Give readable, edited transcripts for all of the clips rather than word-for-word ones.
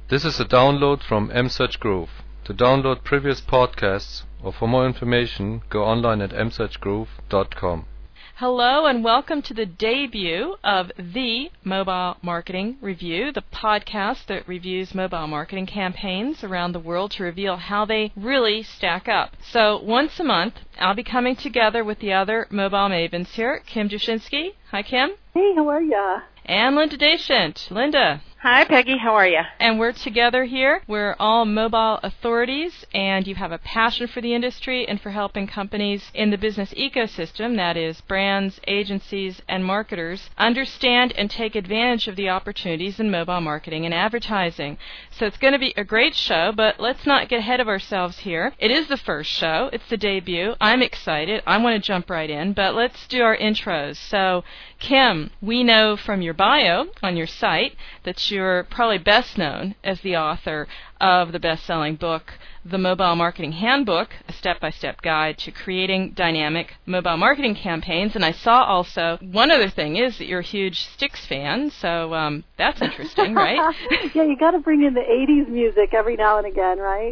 This is a download from mSearch Groove. To download previous podcasts or for more information, go online at msearchgroove.com. Hello and welcome to the debut of the Mobile Marketing Review, the podcast that reviews mobile marketing campaigns around the world to reveal how they really stack up. So once a month, I'll be coming together with the other mobile mavens here, Kim Dushinsky. Hi, Kim. Hey, how are ya? And Linda Deschent. Linda. Hi, Peggy. How are you? And we're together here. We're all mobile authorities, and you have a passion for the industry and for helping companies in the business ecosystem, that is, brands, agencies, and marketers, understand and take advantage of the opportunities in mobile marketing and advertising. So it's going to be a great show, but let's not get ahead of ourselves here. It is the first show. It's the debut. I'm excited. I want to jump right in, but let's do our intros. So, Kim, we know from your bio on your site that you're probably best known as the author of the best-selling book, The Mobile Marketing Handbook, a step-by-step guide to creating dynamic mobile marketing campaigns. And I saw also, one other thing is that you're a huge Styx fan, so that's interesting, right? Yeah, you got to bring in the 80s music every now and again, right?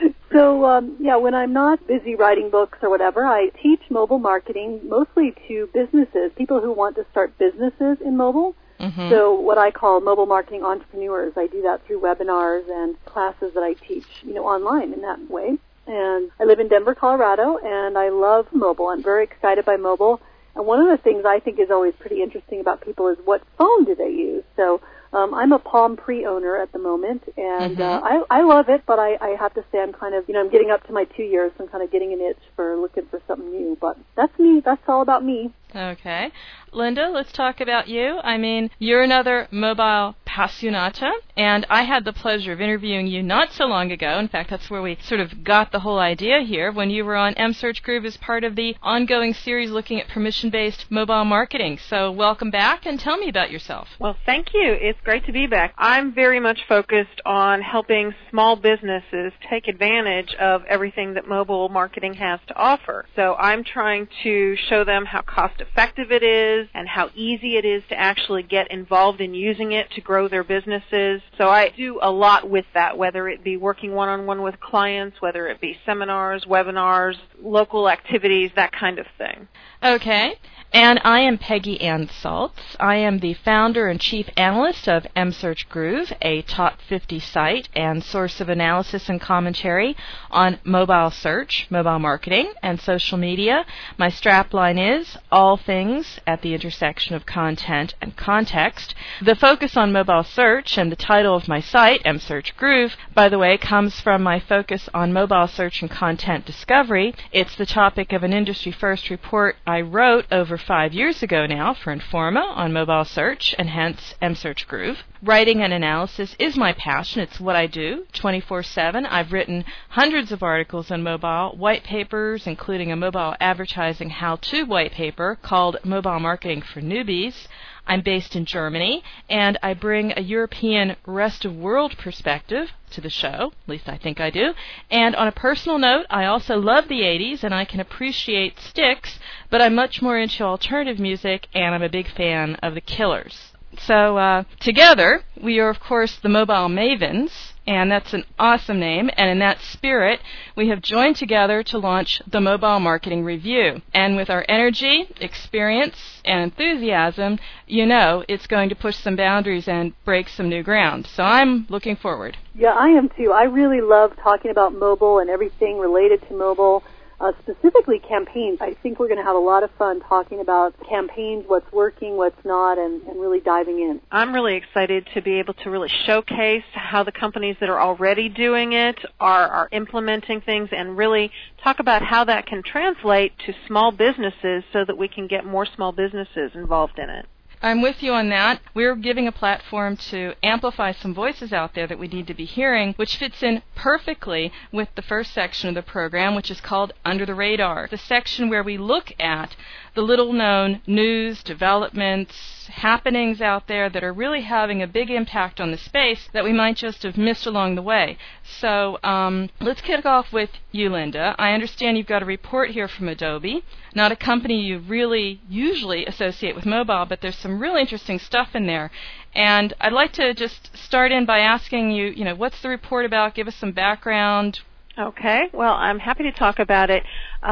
So, when I'm not busy writing books or whatever, I teach mobile marketing mostly to businesses, people who want to start businesses in mobile. Mm-hmm. So what I call mobile marketing entrepreneurs. I do that through webinars and classes that I teach, online in that way. And I live in Denver, Colorado, and I love mobile. I'm very excited by mobile. And one of the things I think is always pretty interesting about people is what phone do they use. So I'm a Palm Pre-owner at the moment, and I love it, but I have to say I'm kind of, I'm getting up to my 2 years, so I'm kind of getting an itch for looking for something new. But that's me. That's all about me. Okay. Linda, let's talk about you. I mean, you're another mobile passionata, and I had the pleasure of interviewing you not so long ago. In fact, that's where we sort of got the whole idea here, when you were on mSearch Groove as part of the ongoing series looking at permission-based mobile marketing. So welcome back, and tell me about yourself. Well, thank you. It's great to be back. I'm very much focused on helping small businesses take advantage of everything that mobile marketing has to offer. So I'm trying to show them how cost-effective it is and how easy it is to actually get involved in using it to grow their businesses. So I do a lot with that, whether it be working one-on-one with clients, whether it be seminars, webinars, local activities, that kind of thing. Okay. And I am Peggy Ann Saltz. I am the founder and chief analyst of mSearch Groove, a top 50 site and source of analysis and commentary on mobile search, mobile marketing, and social media. My strapline is all things at the intersection of content and context. The focus on mobile search and the title of my site, mSearch Groove, by the way, comes from my focus on mobile search and content discovery. It's the topic of an industry-first report I wrote over 5 years ago now for Informa on mobile search, and hence mSearch Groove. Writing and analysis is my passion. It's what I do 24/7. I've written hundreds of articles on mobile, white papers, including a mobile advertising how-to white paper called Mobile Marketing for Newbies. I'm based in Germany, and I bring a European rest-of-world perspective to the show, at least I think I do. And on a personal note, I also love the 80s, and I can appreciate Styx, but I'm much more into alternative music, and I'm a big fan of the Killers. So together, we are, of course, the Mobile Mavens, and that's an awesome name. And in that spirit, we have joined together to launch the Mobile Marketing Review. And with our energy, experience, and enthusiasm, it's going to push some boundaries and break some new ground. So I'm looking forward. Yeah, I am too. I really love talking about mobile and everything related to mobile. Specifically campaigns. I think we're going to have a lot of fun talking about campaigns, what's working, what's not, and really diving in. I'm really excited to be able to really showcase how the companies that are already doing it are implementing things, and really talk about how that can translate to small businesses so that we can get more small businesses involved in it. I'm with you on that. We're giving a platform to amplify some voices out there that we need to be hearing, which fits in perfectly with the first section of the program, which is called Under the Radar, the section where we look at the little-known news, developments, happenings out there that are really having a big impact on the space that we might just have missed along the way. So let's kick off with you, Linda. I understand you've got a report here from Adobe, not a company you really usually associate with mobile, but there's some really interesting stuff in there. And I'd like to just start in by asking you, what's the report about? Give us some background. Okay, well, I'm happy to talk about it.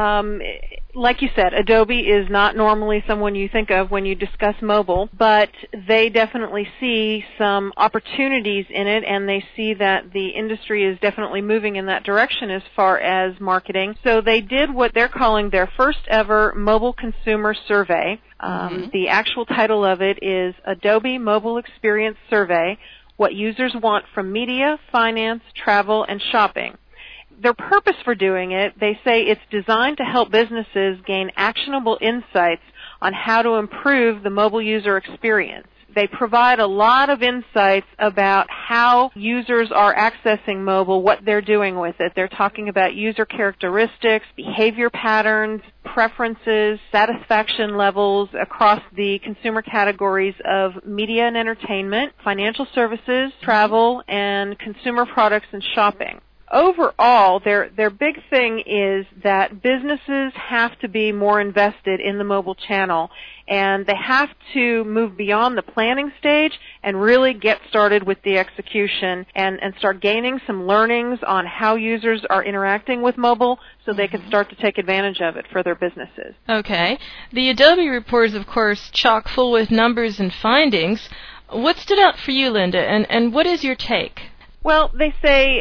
Like you said, Adobe is not normally someone you think of when you discuss mobile, but they definitely see some opportunities in it, and they see that the industry is definitely moving in that direction as far as marketing. So they did what they're calling their first ever mobile consumer survey. The actual title of it is Adobe Mobile Experience Survey, What Users Want from Media, Finance, Travel, and Shopping. Their purpose for doing it, they say it's designed to help businesses gain actionable insights on how to improve the mobile user experience. They provide a lot of insights about how users are accessing mobile, what they're doing with it. They're talking about user characteristics, behavior patterns, preferences, satisfaction levels across the consumer categories of media and entertainment, financial services, travel, and consumer products and shopping. Overall, their big thing is that businesses have to be more invested in the mobile channel, and they have to move beyond the planning stage and really get started with the execution and start gaining some learnings on how users are interacting with mobile so they can start to take advantage of it for their businesses. Okay. The Adobe report is, of course, chock full with numbers and findings. What stood out for you, Linda, and what is your take? Well, they say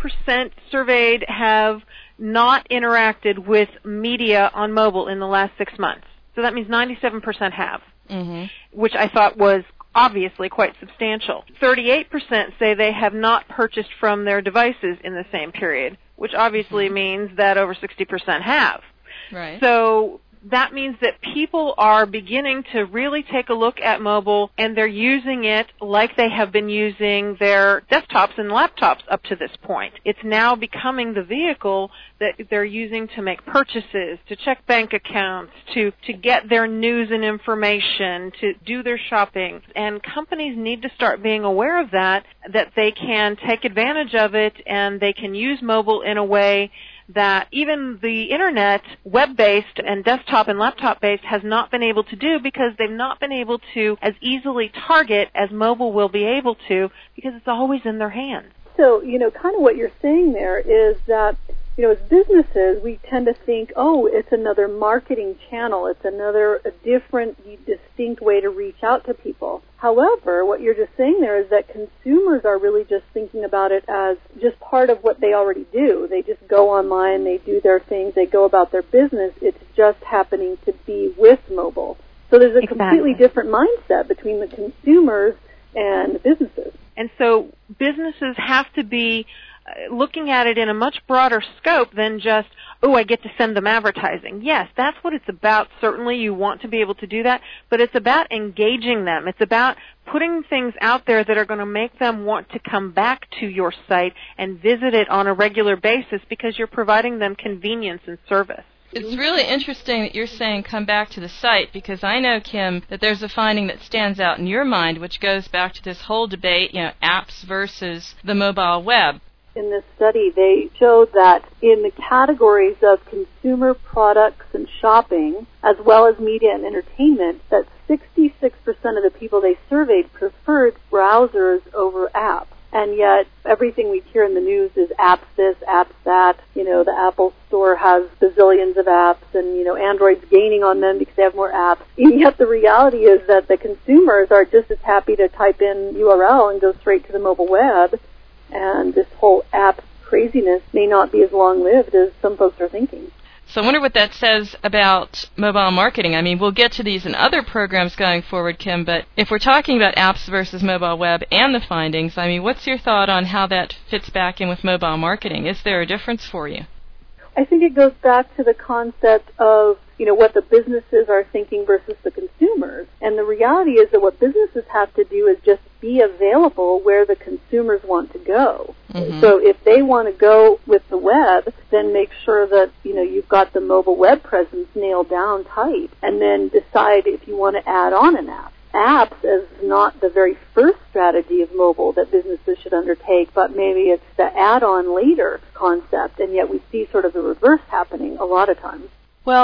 3% surveyed have not interacted with media on mobile in the last 6 months. So that means 97% have, which I thought was obviously quite substantial. 38% say they have not purchased from their devices in the same period, which obviously means that over 60% have. Right. So that means that people are beginning to really take a look at mobile, and they're using it like they have been using their desktops and laptops up to this point. It's now becoming the vehicle that they're using to make purchases, to check bank accounts, to get their news and information, to do their shopping. And companies need to start being aware of that they can take advantage of it, and they can use mobile in a way that even the Internet, web-based and desktop and laptop-based, has not been able to do because they've not been able to as easily target as mobile will be able to because it's always in their hands. So, kind of what you're saying there is that, as businesses, we tend to think, it's another marketing channel. It's a different, distinct way to reach out to people. However, what you're just saying there is that consumers are really just thinking about it as just part of what they already do. They just go online, they do their things, they go about their business. It's just happening to be with mobile. So there's a completely different mindset between the consumers and the businesses. And so businesses have to be looking at it in a much broader scope than just, I get to send them advertising. Yes, that's what it's about. Certainly you want to be able to do that, but it's about engaging them. It's about putting things out there that are going to make them want to come back to your site and visit it on a regular basis because you're providing them convenience and service. It's really interesting that you're saying come back to the site, because I know, Kim, that there's a finding that stands out in your mind which goes back to this whole debate, apps versus the mobile web. In this study, they showed that in the categories of consumer products and shopping, as well as media and entertainment, that 66% of the people they surveyed preferred browsers over apps. And yet, everything we hear in the news is apps this, apps that. The Apple Store has bazillions of apps, and, Android's gaining on them because they have more apps. And yet, the reality is that the consumers are just as happy to type in URL and go straight to the mobile web. And this whole app craziness may not be as long-lived as some folks are thinking. So I wonder what that says about mobile marketing. I mean, we'll get to these in other programs going forward, Kim, but if we're talking about apps versus mobile web and the findings, I mean, what's your thought on how that fits back in with mobile marketing? Is there a difference for you? I think it goes back to the concept of, what the businesses are thinking versus the consumers. And the reality is that what businesses have to do is just be available where the consumers want to go. Mm-hmm. So if they want to go with the web, then make sure that, you've got the mobile web presence nailed down tight, and then decide if you want to add on an app. Apps is not the very first strategy of mobile that businesses should undertake, but maybe it's the add-on later concept, and yet we see sort of the reverse happening a lot of times. Well,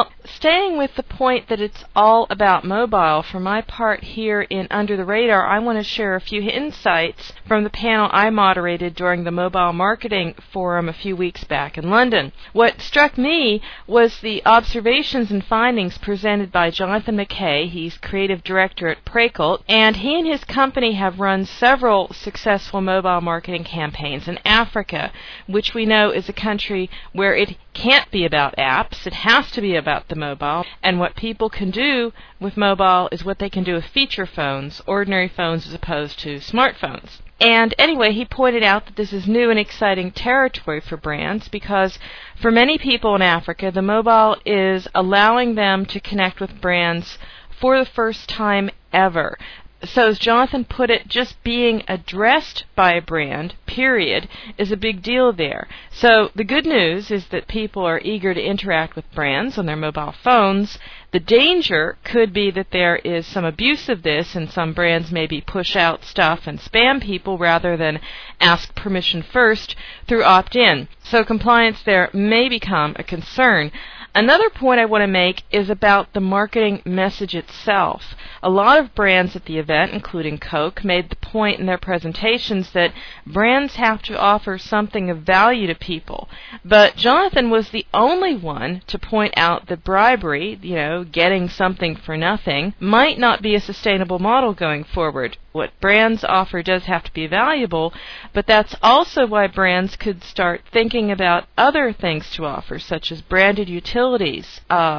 staying with the point that it's all about mobile, for my part here in Under the Radar, I want to share a few insights from the panel I moderated during the Mobile Marketing Forum a few weeks back in London. What struck me was the observations and findings presented by Jonathan McKay. He's creative director at Prekult, and he and his company have run several successful mobile marketing campaigns in Africa, which we know is a country where it can't be about apps. It has to be about the mobile, and what people can do with mobile is what they can do with feature phones, ordinary phones as opposed to smartphones. And anyway, he pointed out that this is new and exciting territory for brands because for many people in Africa, the mobile is allowing them to connect with brands for the first time ever. So as Jonathan put it, just being addressed by a brand, period, is a big deal there. So the good news is that people are eager to interact with brands on their mobile phones. The danger could be that there is some abuse of this, and some brands maybe push out stuff and spam people rather than ask permission first through opt-in. So compliance there may become a concern. Another point I want to make is about the marketing message itself. A lot of brands at the event, including Coke, made the point in their presentations that brands have to offer something of value to people. But Jonathan was the only one to point out that bribery, getting something for nothing, might not be a sustainable model going forward. What brands offer does have to be valuable, but that's also why brands could start thinking about other things to offer, such as branded utilities,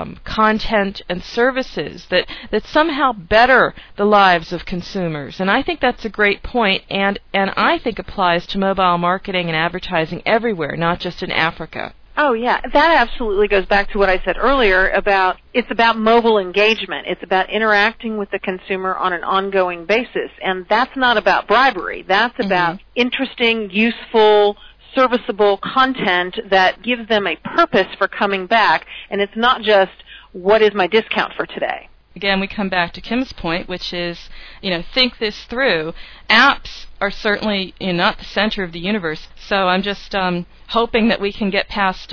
content and services that somehow better the lives of consumers. And I think that's a great point, and I think applies to mobile marketing and advertising everywhere, not just in Africa. Oh, yeah. That absolutely goes back to what I said earlier about it's about mobile engagement. It's about interacting with the consumer on an ongoing basis. And that's not about bribery. That's about interesting, useful, serviceable content that gives them a purpose for coming back. And it's not just, what is my discount for today? Again, we come back to Kim's point, which is, think this through. Apps are certainly not the center of the universe, so I'm just hoping that we can get past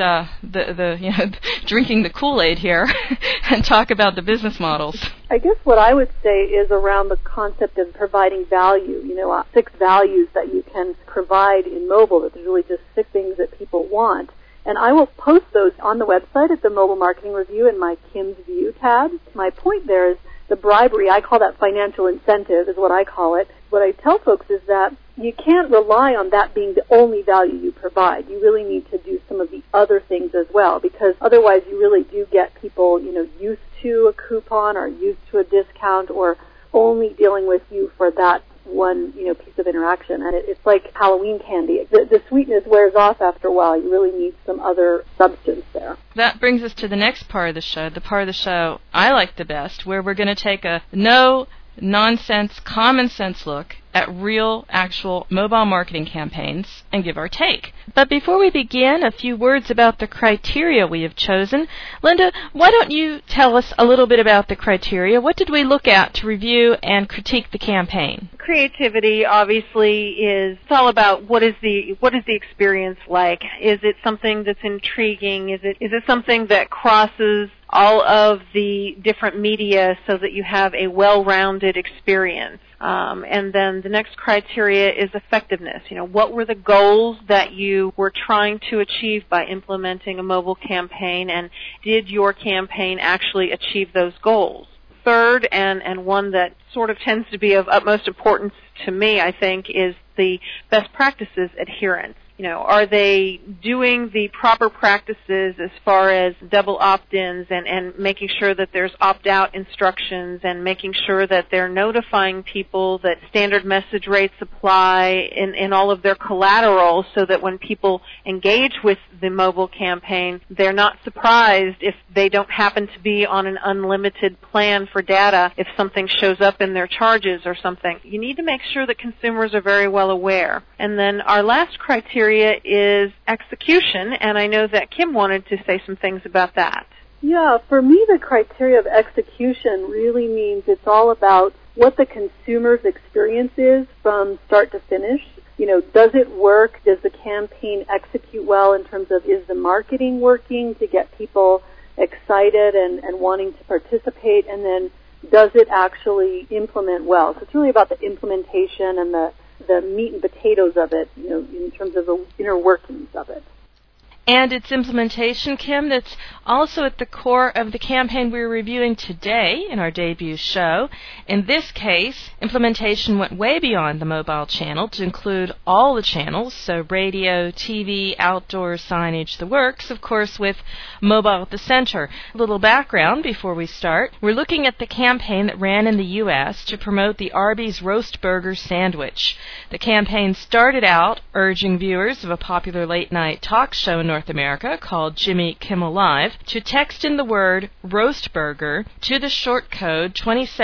the drinking the Kool-Aid here and talk about the business models. I guess what I would say is around the concept of providing value. 6 values that you can provide in mobile. That there's really just 6 things that people want. And I will post those on the website at the Mobile Marketing Review in my Kim's View tab. My point there is the bribery, I call that financial incentive, is what I call it. What I tell folks is that you can't rely on that being the only value you provide. You really need to do some of the other things as well, because otherwise you really do get people, used to a coupon or used to a discount or only dealing with you for that one, piece of interaction. And it's like Halloween candy. The sweetness wears off after a while. You really need some other substance there. That brings us to the next part of the show, the part of the show I like the best, where we're going to take a no-nonsense, common-sense look at real, actual mobile marketing campaigns and give our take. But before we begin, a few words about the criteria we have chosen. Linda, why don't you tell us a little bit about the criteria? What did we look at to review and critique the campaign? Creativity obviously is it's all about what is the experience like? Is it something that's intriguing? Is it something that crosses all of the different media so that you have a well-rounded experience? And then the next criteria is effectiveness. What were the goals that you were trying to achieve by implementing a mobile campaign, and did your campaign actually achieve those goals? Third, and one that sort of tends to be of utmost importance to me, I think, is the best practices adherence. Are they doing the proper practices as far as double opt-ins and making sure that there's opt-out instructions and making sure that they're notifying people that standard message rates apply in all of their collateral so that when people engage with the mobile campaign, they're not surprised if they don't happen to be on an unlimited plan for data if something shows up in their charges or something. You need to make sure that consumers are very well aware. And then our last criteria is execution, and I know that Kim wanted to say some things about that. Yeah, for me the criteria of execution really means it's all about what the consumer's experience is from start to finish. Does it work? Does the campaign execute well in terms of is the marketing working to get people excited and wanting to participate, and then does it actually implement well? So it's really about the implementation and the meat and potatoes of it, in terms of the inner workings of it. And its implementation, Kim, that's also at the core of the campaign we're reviewing today in our debut show. In this case, implementation went way beyond the mobile channel to include all the channels, so radio, TV, outdoor signage, the works, of course, with mobile at the center. A little background before we start. We're looking at the campaign that ran in the U.S. to promote the Arby's Roast Burger sandwich. The campaign started out urging viewers of a popular late-night talk show in North America called Jimmy Kimmel Live to text in the word roast burger to the short code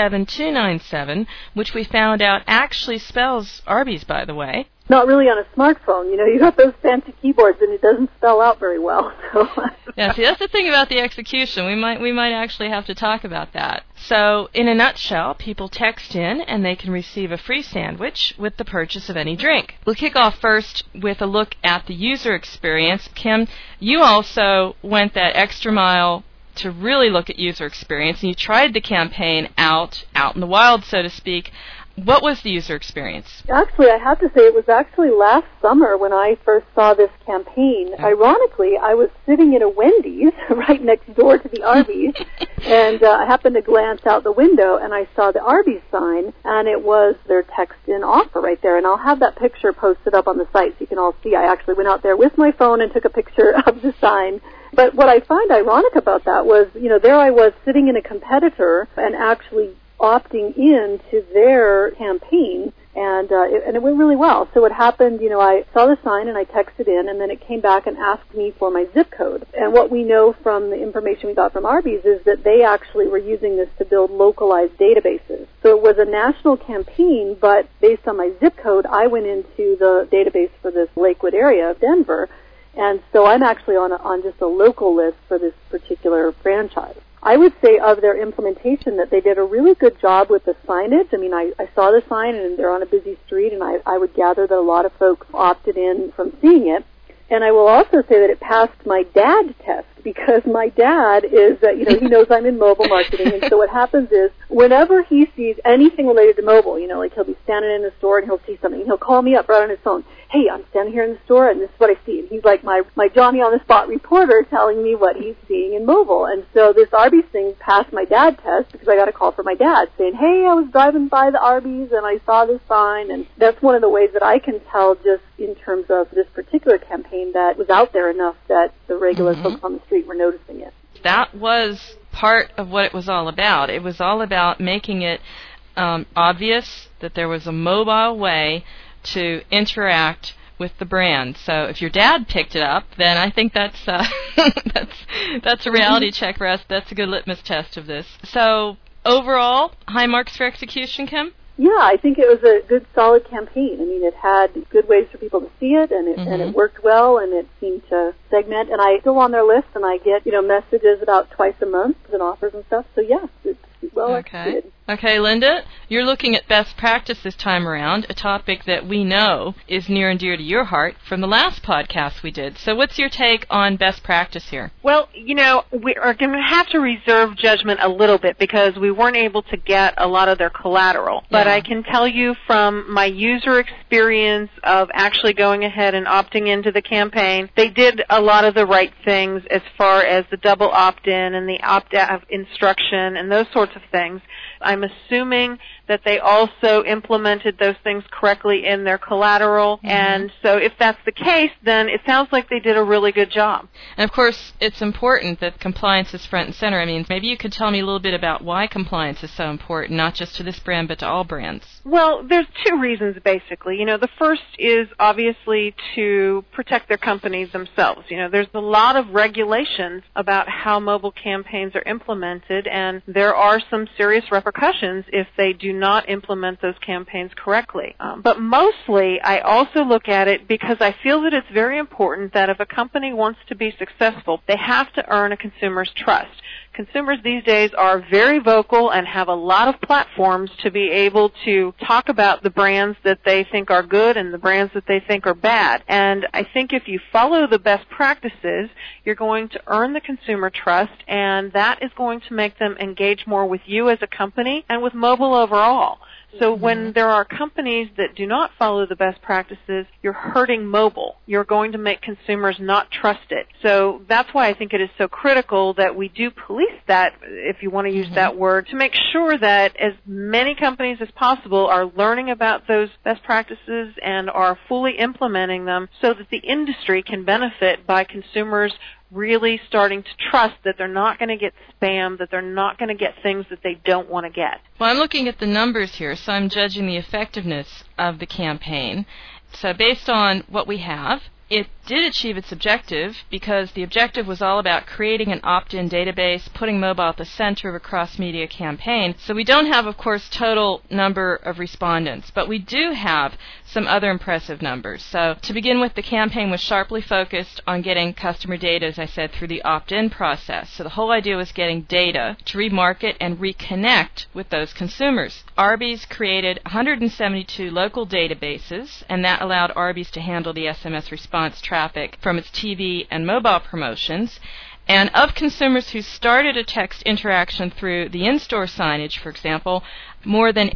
27297, which we found out actually spells Arby's, by the way. Not really on a smartphone. You got those fancy keyboards and it doesn't spell out very well. So. Yeah, see, that's the thing about the execution. We might actually have to talk about that. So, in a nutshell, people text in and they can receive a free sandwich with the purchase of any drink. We'll kick off first with a look at the user experience. Kim, you also went that extra mile to really look at user experience, and you tried the campaign out in the wild, so to speak. What was the user experience? Actually, I have to say it was actually last summer when I first saw this campaign. Ironically, I was sitting in a Wendy's right next door to the Arby's, and I happened to glance out the window, and I saw the Arby's sign, and it was their text-in offer right there. And I'll have that picture posted up on the site so you can all see. I actually went out there with my phone and took a picture of the sign. But what I find ironic about that was, there I was sitting in a competitor and actually opting in to their campaign, and it went really well. So what happened, I saw the sign and I texted in, and then it came back and asked me for my zip code. And what we know from the information we got from Arby's is that they actually were using this to build localized databases. So it was a national campaign, but based on my zip code, I went into the database for this Lakewood area of Denver, and so I'm actually on just a local list for this particular franchise. I would say of their implementation that they did a really good job with the signage. I mean, I saw the sign, and they're on a busy street, and I would gather that a lot of folks opted in from seeing it. And I will also say that it passed my dad test, because my dad is, he knows I'm in mobile marketing, and so what happens is whenever he sees anything related to mobile, like he'll be standing in the store and he'll see something, and he'll call me up right on his phone. Hey, I'm standing here in the store and this is what I see. And he's like my Johnny on the spot reporter telling me what he's seeing in mobile. And so this Arby's thing passed my dad test because I got a call from my dad saying, hey, I was driving by the Arby's and I saw this sign. And that's one of the ways that I can tell just in terms of this particular campaign that was out there enough that the regular folks on the street were noticing it. That was part of what it was all about. It was all about making it obvious that there was a mobile way to interact with the brand. So if your dad picked it up, then I think that's that's a reality check for us. That's a good litmus test of this. So overall, high marks for execution, Kim? Yeah, I think it was a good, solid campaign. I mean, it had good ways for people to see it, and it worked well, and it seemed to segment. And I'm still on their list, and I get messages about twice a month and offers and stuff. So yeah, it's well executed. Okay, Linda, you're looking at best practice this time around, a topic that we know is near and dear to your heart from the last podcast we did. So what's your take on best practice here? Well, we are going to have to reserve judgment a little bit because we weren't able to get a lot of their collateral. But I can tell you from my user experience of actually going ahead and opting into the campaign, they did a lot of the right things as far as the double opt-in and the opt-out instruction and those sorts of things. I'm assuming that they also implemented those things correctly in their collateral. And so if that's the case, then it sounds like they did a really good job. And of course, it's important that compliance is front and center. I mean, maybe you could tell me a little bit about why compliance is so important, not just to this brand, but to all brands. Well, there's two reasons, basically. The first is obviously to protect their companies themselves. There's a lot of regulations about how mobile campaigns are implemented, and there are some serious repercussions repercussions if they do not implement those campaigns correctly. But mostly, I also look at it because I feel that it's very important that if a company wants to be successful, they have to earn a consumer's trust. Consumers these days are very vocal and have a lot of platforms to be able to talk about the brands that they think are good and the brands that they think are bad. And I think if you follow the best practices, you're going to earn the consumer trust, and that is going to make them engage more with you as a company and with mobile overall. So when there are companies that do not follow the best practices, you're hurting mobile. You're going to make consumers not trust it. So that's why I think it is so critical that we do police that, if you want to use that word, to make sure that as many companies as possible are learning about those best practices and are fully implementing them so that the industry can benefit by consumers really starting to trust that they're not going to get spammed, that they're not going to get things that they don't want to get. Well, I'm looking at the numbers here, so I'm judging the effectiveness of the campaign. So based on what we have, it did achieve its objective because the objective was all about creating an opt-in database, putting mobile at the center of a cross-media campaign. So we don't have, of course, total number of respondents, but we do have some other impressive numbers. So to begin with, the campaign was sharply focused on getting customer data, as I said, through the opt-in process. So the whole idea was getting data to remarket and reconnect with those consumers. Arby's created 172 local databases, and that allowed Arby's to handle the SMS response traffic from its TV and mobile promotions. And of consumers who started a text interaction through the in-store signage, for example, more than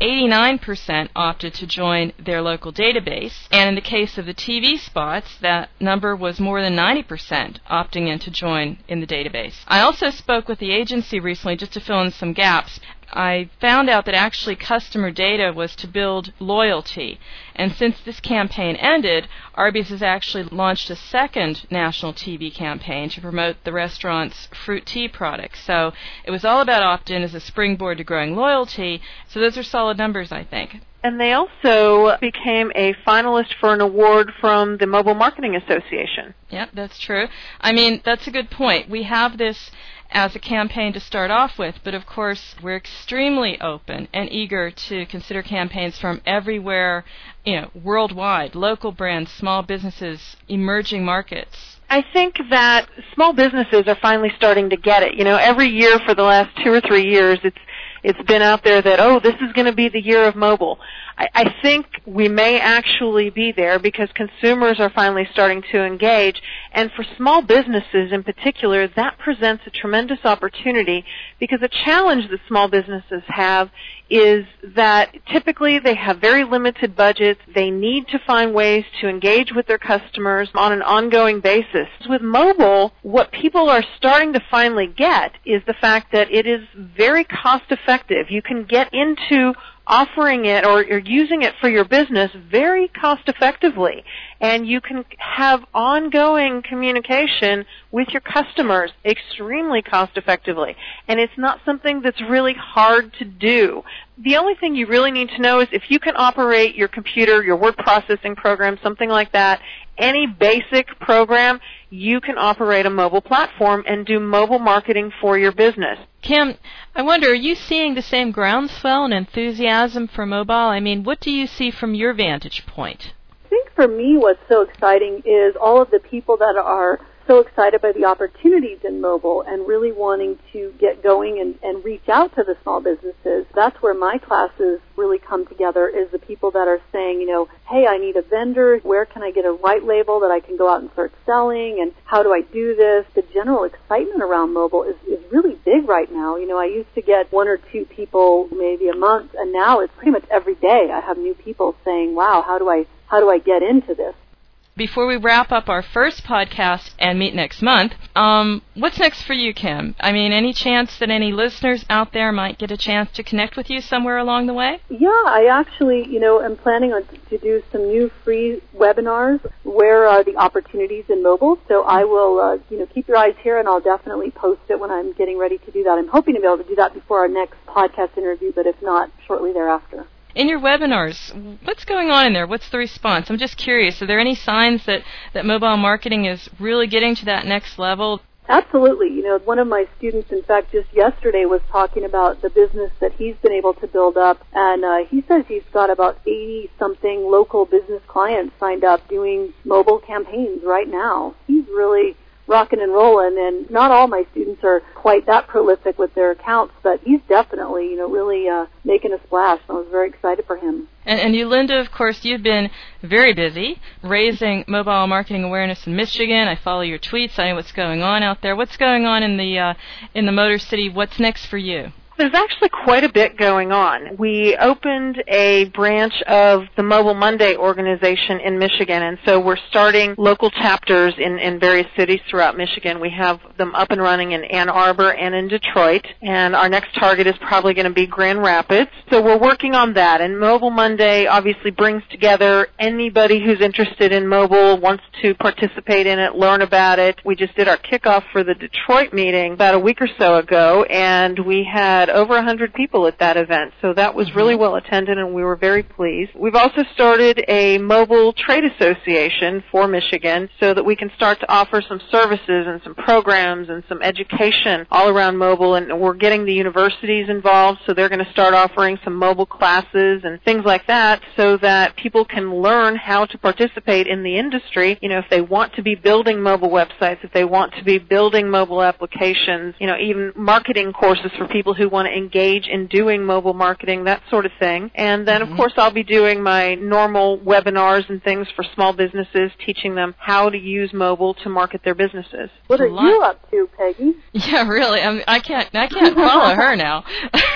89% opted to join their local database. And in the case of the TV spots, that number was more than 90% opting in to join in the database. I also spoke with the agency recently just to fill in some gaps. I found out that actually customer data was to build loyalty. And since this campaign ended, Arby's has actually launched a second national TV campaign to promote the restaurant's fruit tea products. So it was all about opt-in as a springboard to growing loyalty. So those are solid numbers, I think. And they also became a finalist for an award from the Mobile Marketing Association. Yeah, that's true. I mean, that's a good point. We have this as a campaign to start off with, but of course we're extremely open and eager to consider campaigns from everywhere, worldwide, local brands, small businesses, emerging markets. I think that small businesses are finally starting to get it. Every year for the last 2 or 3 years, it's been out there that, this is going to be the year of mobile. I think we may actually be there because consumers are finally starting to engage. And for small businesses in particular, that presents a tremendous opportunity because a challenge that small businesses have is that typically they have very limited budgets. They need to find ways to engage with their customers on an ongoing basis. With mobile, what people are starting to finally get is the fact that it is very cost effective. You can get into offering it or using it for your business very cost effectively, and you can have ongoing communication with your customers extremely cost effectively, and it's not something that's really hard to do. The only thing you really need to know is if you can operate your computer, your word processing program, something like that, any basic program, you can operate a mobile platform and do mobile marketing for your business. Kim, I wonder, are you seeing the same groundswell and enthusiasm for mobile? I mean, what do you see from your vantage point? I think for me what's so exciting is all of the people that are so excited by the opportunities in mobile and really wanting to get going and reach out to the small businesses. That's where my classes really come together, is the people that are saying, hey, I need a vendor. Where can I get a white label that I can go out and start selling? And how do I do this? The general excitement around mobile is really big right now. I used to get 1 or 2 people maybe a month, and now it's pretty much every day I have new people saying, wow, how do I get into this? Before we wrap up our first podcast and meet next month, what's next for you, Kim? I mean, any chance that any listeners out there might get a chance to connect with you somewhere along the way? Yeah, I actually, am planning on to do some new free webinars. Where are the opportunities in mobile? So I will, keep your eyes here, and I'll definitely post it when I'm getting ready to do that. I'm hoping to be able to do that before our next podcast interview, but if not, shortly thereafter. In your webinars, what's going on in there? What's the response? I'm just curious. Are there any signs that mobile marketing is really getting to that next level? Absolutely. You know, one of my students, in fact, just yesterday was talking about the business that he's been able to build up, and he says he's got about 80-something local business clients signed up doing mobile campaigns right now. He's really rocking and rolling, and not all my students are quite that prolific with their accounts, but he's definitely, you know, really making a splash, and I was very excited for him. And you, Linda, of course, you've been very busy raising mobile marketing awareness in Michigan. I follow your tweets. I know what's going on out there. What's going on in the Motor City? What's next for you? There's actually quite a bit going on. We opened a branch of the Mobile Monday organization in Michigan, and so we're starting local chapters in various cities throughout Michigan. We have them up and running in Ann Arbor and in Detroit, and our next target is probably going to be Grand Rapids. So we're working on that, and Mobile Monday obviously brings together anybody who's interested in mobile, wants to participate in it, learn about it. We just did our kickoff for the Detroit meeting about a week or so ago, and we had over 100 people at that event, so that was really well attended, and we were very pleased. We've also started a mobile trade association for Michigan so that we can start to offer some services and some programs and some education all around mobile, and we're getting the universities involved, so they're going to start offering some mobile classes and things like that so that people can learn how to participate in the industry. You know, if they want to be building mobile websites, if they want to be building mobile applications, you know, even marketing courses for people who want to engage in doing mobile marketing, that sort of thing. And then, of course, I'll be doing my normal webinars and things for small businesses, teaching them how to use mobile to market their businesses. What are you up to, Peggy? Yeah, really. I can't follow her now.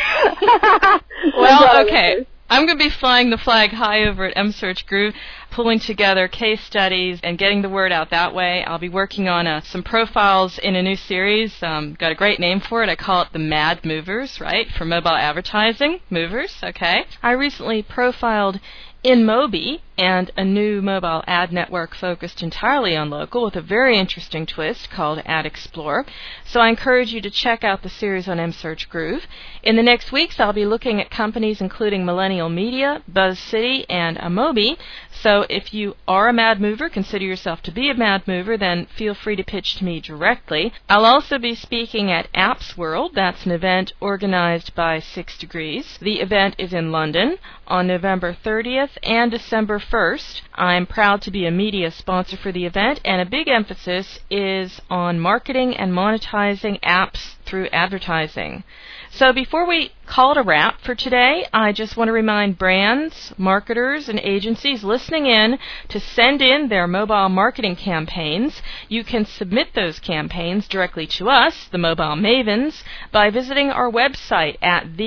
Well, okay. I'm going to be flying the flag high over at mSearch Groove, pulling together case studies and getting the word out that way. I'll be working on some profiles in a new series. Got a great name for it. I call it the Mad Movers, right, for mobile advertising. Movers, okay. I recently profiled InMobi, and a new mobile ad network focused entirely on local with a very interesting twist called Ad Explorer. So I encourage you to check out the series on mSearch Groove. In the next weeks, I'll be looking at companies including Millennial Media, BuzzCity, and Amobi. So if you are a Mad Mover, consider yourself to be a Mad Mover, then feel free to pitch to me directly. I'll also be speaking at Apps World. That's an event organized by 6 Degrees. The event is in London on November 30th and December 1st. I'm proud to be a media sponsor for the event, and a big emphasis is on marketing and monetizing apps through advertising. So before we call it a wrap for today, I just want to remind brands, marketers, and agencies listening in to send in their mobile marketing campaigns. You can submit those campaigns directly to us, the Mobile Mavens, by visiting our website at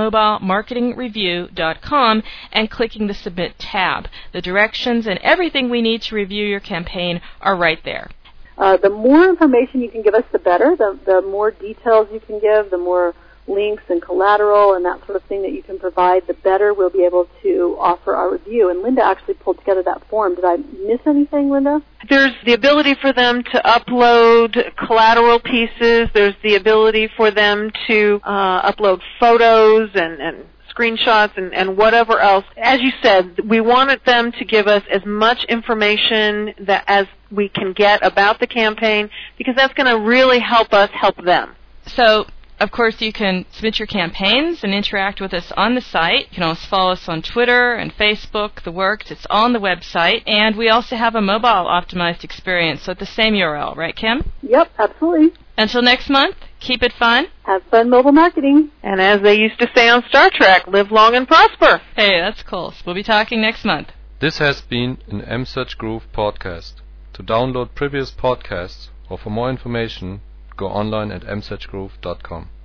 themobilemarketingreview.com and clicking the Submit tab. The directions and everything we need to review your campaign are right there. The more information you can give us, the better. The more details you can give, the more links and collateral and that sort of thing that you can provide, the better we'll be able to offer our review. And Linda actually pulled together that form. Did I miss anything, Linda? There's the ability for them to upload collateral pieces. There's the ability for them to upload photos and screenshots and whatever else. As you said, we wanted them to give us as much information that as we can get about the campaign, because that's going to really help us help them. So, of course, you can submit your campaigns and interact with us on the site. You can also follow us on Twitter and Facebook, the works. It's on the website. And we also have a mobile-optimized experience, so at the same URL, right, Kim? Yep, absolutely. Until next month, keep it fun. Have fun mobile marketing. And as they used to say on Star Trek, live long and prosper. Hey, that's cool. So we'll be talking next month. This has been an mSearch Groove podcast. To download previous podcasts or for more information, go online at msearchgroove.com.